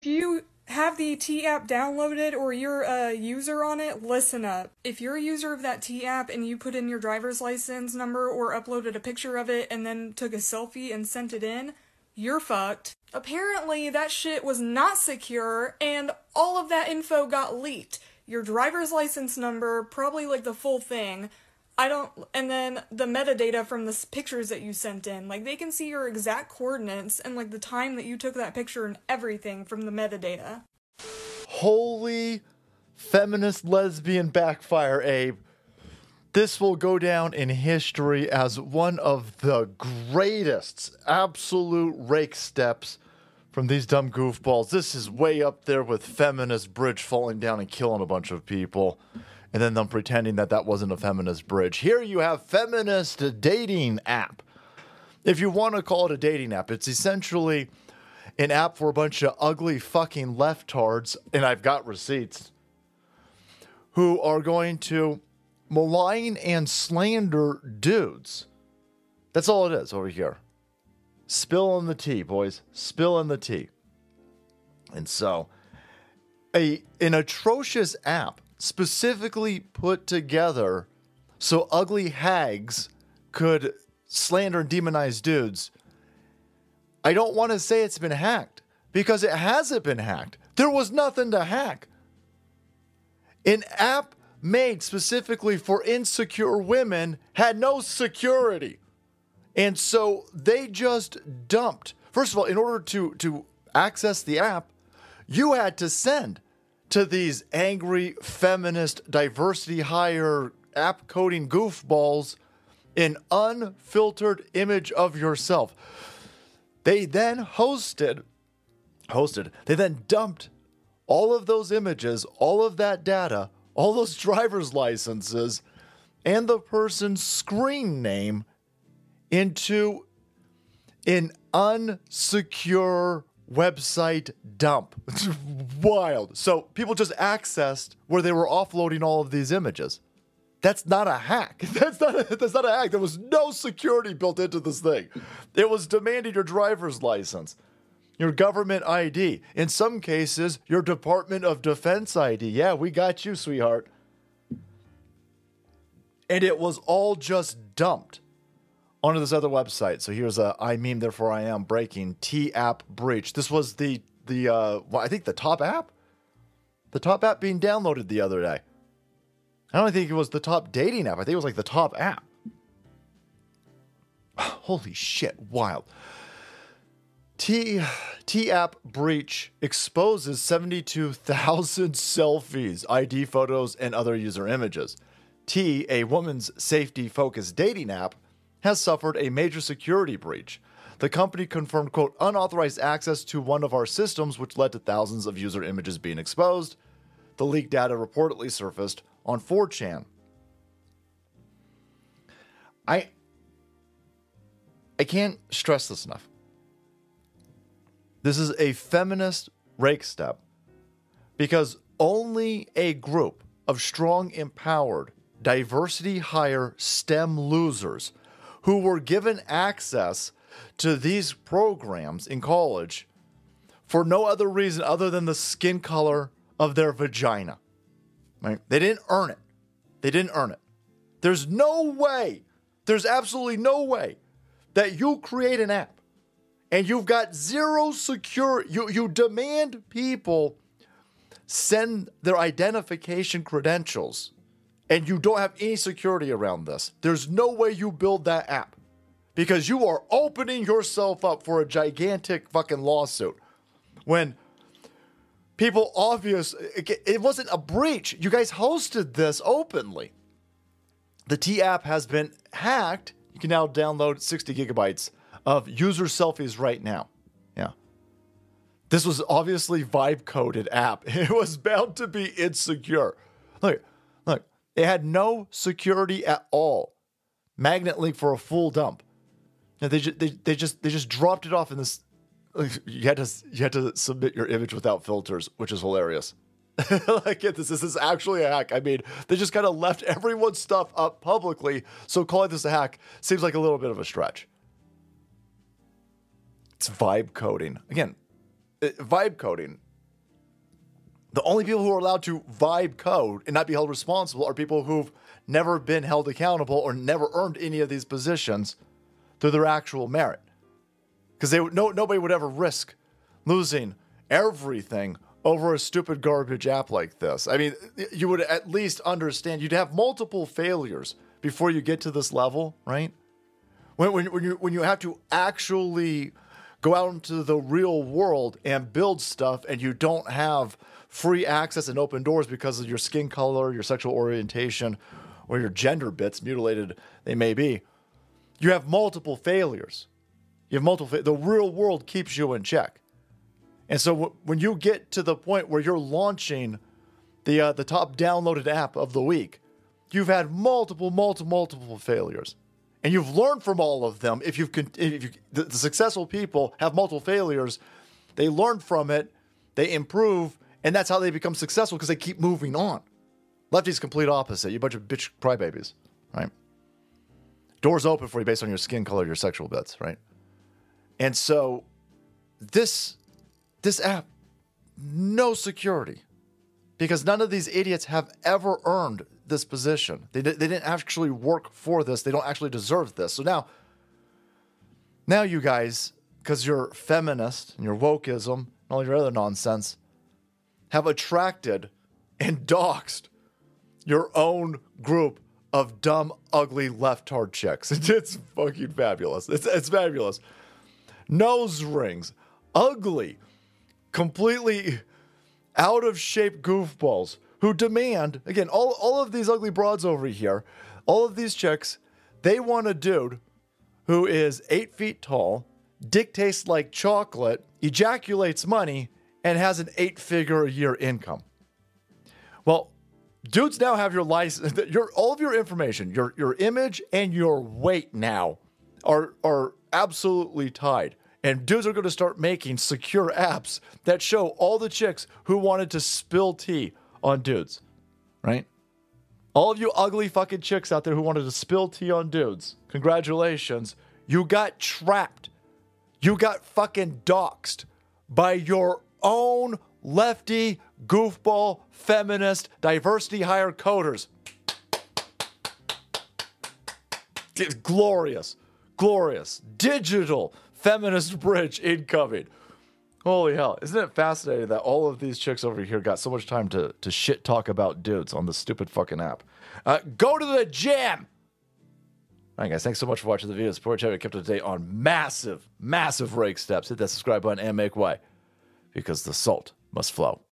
you have the T app downloaded or you're a user on it, listen up. If you're a user of that T app and you put in your driver's license number or uploaded a picture of it and then took a selfie and sent it in, you're fucked. Apparently that shit was not secure and all of that info got leaked. Your driver's license number, probably like the full thing, and then the metadata from the pictures that you sent in. Like, they can see your exact coordinates and, like, the time that you took that picture and everything from the metadata. Holy feminist lesbian backfire, Abe. This will go down in history as one of the greatest absolute rake steps from these dumb goofballs. This is way up there with feminist bridge falling down and killing a bunch of people. And then them pretending that that wasn't a feminist bridge. Here you have feminist dating app. If you want to call it a dating app, it's essentially an app for a bunch of ugly fucking leftards, and I've got receipts, who are going to malign and slander dudes. That's all it is over here. Spill in the tea, boys. Spill in the tea. And so, an atrocious app specifically put together so ugly hags could slander and demonize dudes. I don't want to say it's been hacked, because it hasn't been hacked. There was nothing to hack. An app made specifically for insecure women had no security. And so they just dumped. First of all, in order to access the app, you had to send to these angry feminist diversity hire app coding goofballs an unfiltered image of yourself. They then they then dumped all of those images, all of that data, all those driver's licenses, and the person's screen name into an unsecure website dump. It's wild. So people just accessed where they were offloading all of these images. That's not a hack. That's not a hack. There was no security built into this thing. It was demanding your driver's license, your government ID, in some cases, your Department of Defense ID. Yeah, we got you, sweetheart. And it was all just dumped onto this other website. So here's I meme, therefore I am breaking T-app breach. This was I think the top app? The top app being downloaded the other day. I don't think it was the top dating app. I think it was like the top app. Holy shit, wild. T-app breach exposes 72,000 selfies, ID photos, and other user images. T, a woman's safety-focused dating app, has suffered a major security breach. The company confirmed, quote, unauthorized access to one of our systems, which led to thousands of user images being exposed. The leaked data reportedly surfaced on 4chan. I can't stress this enough. This is a feminist rake step because only a group of strong, empowered, diversity hire STEM losers who were given access to these programs in college for no other reason other than the skin color of their vagina. Right? They didn't earn it. They didn't earn it. There's no way, there's absolutely no way that you create an app and you've got zero security. You demand people send their identification credentials and you don't have any security around this. There's no way you build that app because you are opening yourself up for a gigantic fucking lawsuit. When people it wasn't a breach. You guys hosted this openly. The T-app has been hacked. You can now download 60 gigabytes of user selfies right now. Yeah. This was obviously vibe-coded app. It was bound to be insecure. Look. It had no security at all. Magnet link for a full dump. Now they just dropped it off in this. You had to submit your image without filters, which is hilarious. Like, this is actually a hack. I mean, they just kind of left everyone's stuff up publicly, so calling this a hack seems like a little bit of a stretch. It's vibe coding. Again, vibe coding The only people who are allowed to vibe code and not be held responsible are people who've never been held accountable or never earned any of these positions through their actual merit. Because nobody would ever risk losing everything over a stupid garbage app like this. I mean, you would at least understand you'd have multiple failures before you get to this level, right? When you have to actually go out into the real world and build stuff and you don't have free access and open doors because of your skin color, your sexual orientation, or your gender bits, mutilated they may be, you have multiple failures. The real world keeps you in check. And so when you get to the point where you're launching the top downloaded app of the week, you've had multiple failures. And you've learned from all of them. The successful people have multiple failures, they learn from it, they improve, and that's how they become successful because they keep moving on. Lefty's complete opposite. You bunch of bitch crybabies, right? Doors open for you based on your skin color, your sexual bits, right? And so this app, no security, because none of these idiots have ever earned this position. They didn't actually work for this. They don't actually deserve this. So now you guys, because you're feminist and your wokeism and all your other nonsense, have attracted and doxed your own group of dumb, ugly, left-hard chicks. It's fucking fabulous. It's fabulous. Nose rings, ugly, completely out of shape goofballs who demand, again, all of these ugly broads over here, all of these chicks, they want a dude who is 8 feet tall, dick tastes like chocolate, ejaculates money, and has an 8-figure-a-year income. Well, dudes now have your license, all of your information, your image and your weight now are absolutely tied. And dudes are going to start making secure apps that show all the chicks who wanted to spill tea on dudes, right? All of you ugly fucking chicks out there who wanted to spill tea on dudes, congratulations. You got trapped. You got fucking doxed by your own lefty, goofball, feminist, diversity hire coders. It's glorious. Digital feminist bridge incoming. Holy hell. Isn't it fascinating that all of these chicks over here got so much time to shit talk about dudes on this stupid fucking app? Go to the gym! All right, guys, thanks so much for watching the video. Support channel kept up to date on massive rake steps. Hit that subscribe button and make way, because the salt must flow.